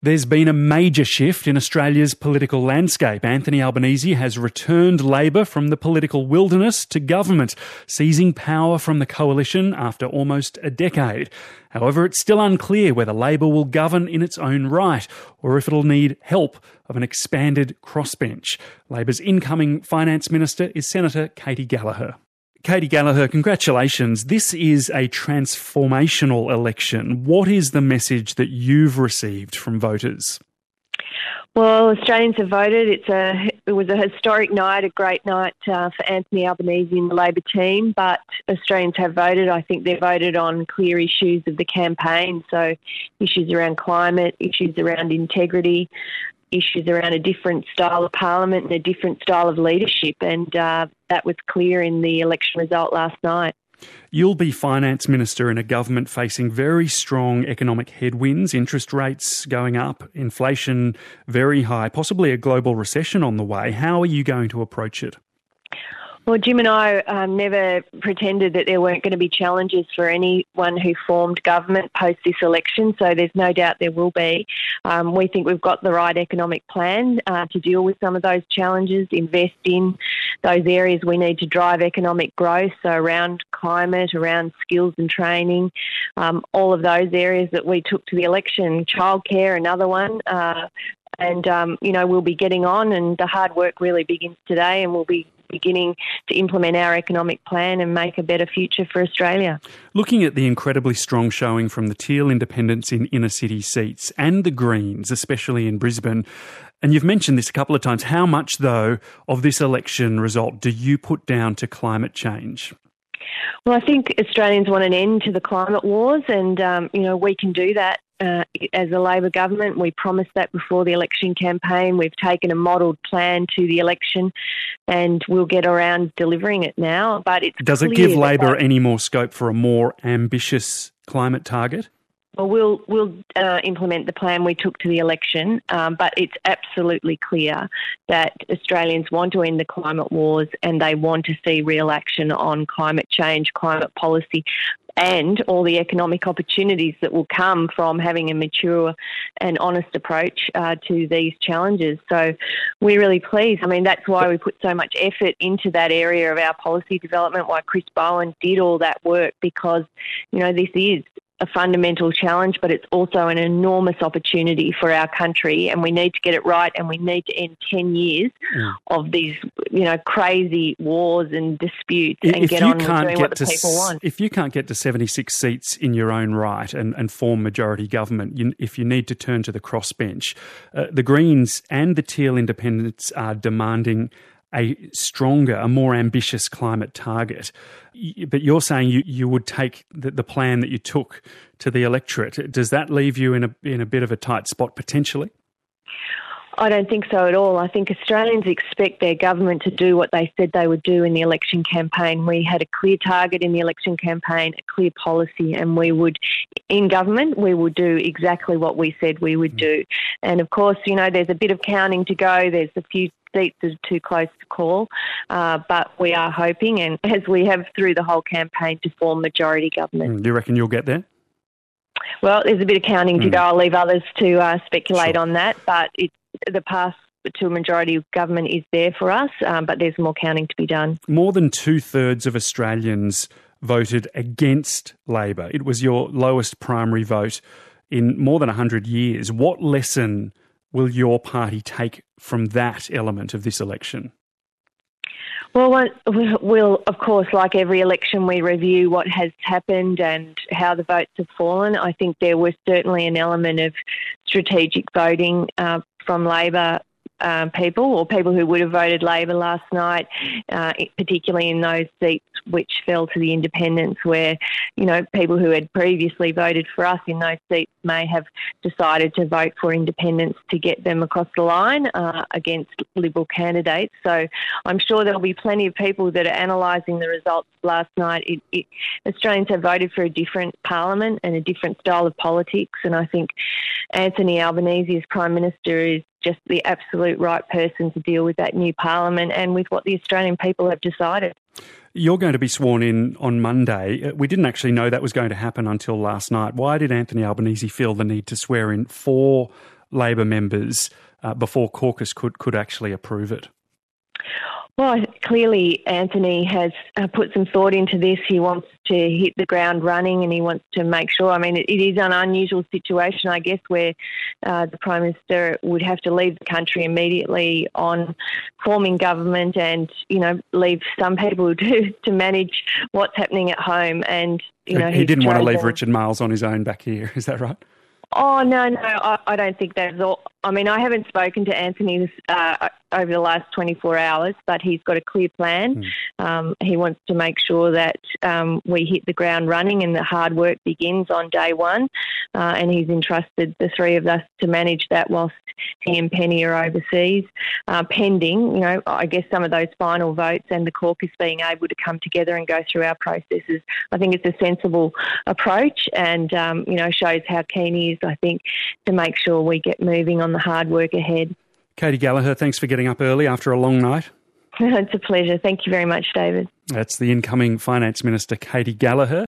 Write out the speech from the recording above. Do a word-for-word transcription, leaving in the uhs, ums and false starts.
There's been a major shift in Australia's political landscape. Anthony Albanese has returned Labor from the political wilderness to government, seizing power from the coalition after almost a decade. However, it's still unclear whether Labor will govern in its own right or if it'll need help of an expanded crossbench. Labor's incoming Finance Minister is Senator Katy Gallagher. Katy Gallagher, congratulations. This is a transformational election. What is the message that you've received from voters? Well, Australians have voted. It's a it was a historic night, a great night uh, for Anthony Albanese and the Labor team, but Australians have voted. I think they've voted on clear issues of the campaign, so issues around climate, issues around integrity, issues around a different style of parliament and a different style of leadership, and uh, that was clear in the election result last night. You'll be Finance Minister in a government facing very strong economic headwinds, interest rates going up, inflation very high, possibly a global recession on the way. How are you going to approach it? Well, Jim and I um, never pretended that there weren't going to be challenges for anyone who formed government post this election, so there's no doubt there will be. Um, we think we've got the right economic plan uh, to deal with some of those challenges, invest in those areas we need to drive economic growth, so around climate, around skills and training, um, all of those areas that we took to the election. Childcare, another one. Uh, and, um, you know, we'll be getting on, and the hard work really begins today, and we'll be beginning to implement our economic plan and make a better future for Australia. Looking at the incredibly strong showing from the Teal independents in inner city seats and the Greens, especially in Brisbane, and you've mentioned this a couple of times, how much, though, of this election result do you put down to climate change? Well, I think Australians want an end to the climate wars, and, um, you know, we can do that. Uh, as a Labor government, we promised that before the election campaign. We've taken a modelled plan to the election, and we'll get around delivering it now. But it's Does it give Labor any more scope for a more ambitious climate target? Well, we'll we'll uh, implement the plan we took to the election, um, but it's absolutely clear that Australians want to end the climate wars, and they want to see real action on climate change, climate policy, and all the economic opportunities that will come from having a mature and honest approach uh, to these challenges. So we're really pleased. I mean, that's why we put so much effort into that area of our policy development, why Chris Bowen did all that work, because, you know, this is a fundamental challenge, but it's also an enormous opportunity for our country, and we need to get it right, and we need to end ten years yeah. of these, you know, crazy wars and disputes if and get on with doing what the people want. If you can't get to seventy-six seats in your own right and, and form majority government, you, if you need to turn to the crossbench, uh, the Greens and the Teal independents are demanding a stronger, a more ambitious climate target. But you're saying you, you would take the, the plan that you took to the electorate. Does that leave you in a in a bit of a tight spot potentially? I don't think so at all. I think Australians expect their government to do what they said they would do in the election campaign. We had a clear target in the election campaign, a clear policy, and we would, in government, we would do exactly what we said we would do. And of course, you know, there's a bit of counting to go. There's a few seats are too close to call, uh, but we are hoping, and as we have through the whole campaign, to form majority government. Mm, do you reckon you'll get there? Well, there's a bit of counting mm. to go. I'll leave others to uh, speculate sure. on that, but it's, the path to a majority of government is there for us, um, but there's more counting to be done. More than two-thirds of Australians voted against Labor. It was your lowest primary vote in more than one hundred years. What lesson will your party take from that element of this election? Well, we'll, of course, like every election, we review what has happened and how the votes have fallen. I think there was certainly an element of strategic voting uh, from Labor uh, people, or people who would have voted Labor last night, uh, particularly in those seats which fell to the independents, where, you know, people who had previously voted for us in those seats may have decided to vote for independents to get them across the line uh, against Liberal candidates. So I'm sure there'll be plenty of people that are analysing the results last night. It, it, Australians have voted for a different parliament and a different style of politics, and I think Anthony Albanese as Prime Minister is just the absolute right person to deal with that new parliament and with what the Australian people have decided. You're going to be sworn in on Monday. We didn't actually know that was going to happen until last night. Why did Anthony Albanese feel the need to swear in four Labor members uh, before caucus could, could actually approve it? Well, clearly Anthony has uh, put some thought into this. He wants to hit the ground running and he wants to make sure. I mean, it, it is an unusual situation, I guess, where uh, the Prime Minister would have to leave the country immediately on forming government and, you know, leave some people to, to manage what's happening at home. And, you know, he didn't want to leave chosen... Richard Marles on his own back here. Is that right? Oh, no, no, I, I don't think that's all. I mean, I haven't spoken to Anthony this, uh, over the last twenty-four hours, but he's got a clear plan. Mm. Um, he wants to make sure that um, we hit the ground running and the hard work begins on day one. Uh, and he's entrusted the three of us to manage that whilst he and Penny are overseas, uh, pending, you know, I guess some of those final votes and the caucus being able to come together and go through our processes. I think it's a sensible approach and, um, you know, shows how keen he is, I think, to make sure we get moving on the hard work ahead. Katy Gallagher, thanks for getting up early after a long night. It's a pleasure. Thank you very much, David. That's the incoming Finance Minister, Katy Gallagher.